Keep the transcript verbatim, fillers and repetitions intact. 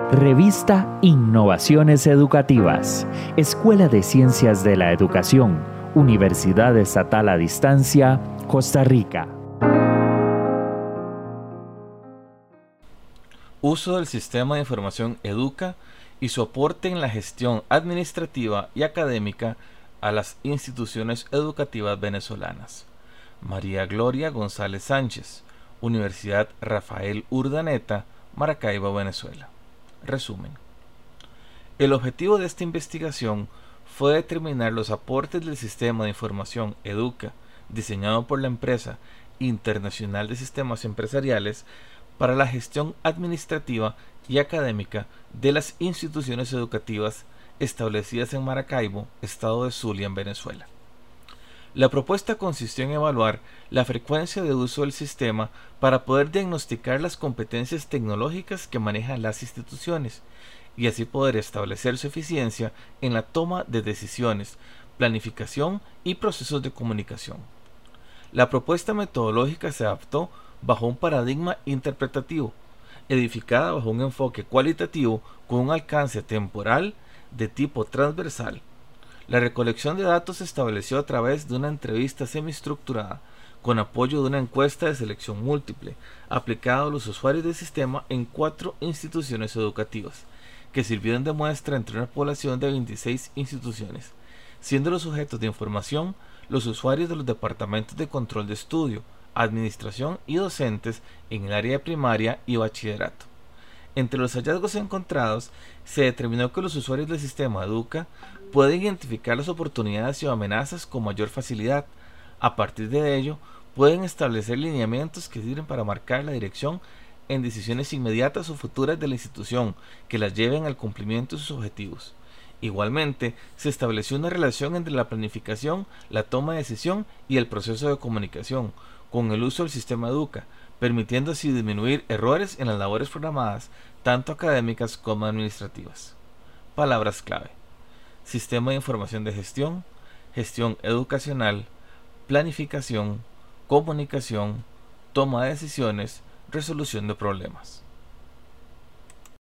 Revista Innovaciones Educativas, Escuela de Ciencias de la Educación, Universidad Estatal a Distancia, Costa Rica. Uso del Sistema de Información Educa y su aporte en la gestión administrativa y académica a las instituciones educativas venezolanas. María Gloria González Sánchez, Universidad Rafael Urdaneta, Maracaibo, Venezuela. Resumen. El objetivo de esta investigación fue determinar los aportes del Sistema de Información Educa, diseñado por la empresa Internacional de Sistemas Empresariales, para la gestión administrativa y académica de las instituciones educativas establecidas en Maracaibo, estado de Zulia, en Venezuela. La propuesta consistió en evaluar la frecuencia de uso del sistema para poder diagnosticar las competencias tecnológicas que manejan las instituciones y así poder establecer su eficiencia en la toma de decisiones, planificación y procesos de comunicación. La propuesta metodológica se adaptó bajo un paradigma interpretativo, edificada bajo un enfoque cualitativo con un alcance temporal de tipo transversal. La recolección de datos se estableció a través de una entrevista semiestructurada con apoyo de una encuesta de selección múltiple aplicada a los usuarios del sistema en cuatro instituciones educativas, que sirvieron de muestra entre una población de veintiséis instituciones, siendo los sujetos de información los usuarios de los departamentos de control de estudio, administración y docentes en el área de primaria y bachillerato. Entre los hallazgos encontrados, se determinó que los usuarios del sistema Educa pueden identificar las oportunidades y amenazas con mayor facilidad. A partir de ello, pueden establecer lineamientos que sirven para marcar la dirección en decisiones inmediatas o futuras de la institución que las lleven al cumplimiento de sus objetivos. Igualmente, se estableció una relación entre la planificación, la toma de decisión y el proceso de comunicación, con el uso del sistema Educa, permitiendo así disminuir errores en las labores programadas, tanto académicas como administrativas. Palabras clave: Sistema de Información de Gestión, Gestión Educacional, Planificación, Comunicación, Toma de Decisiones, Resolución de Problemas.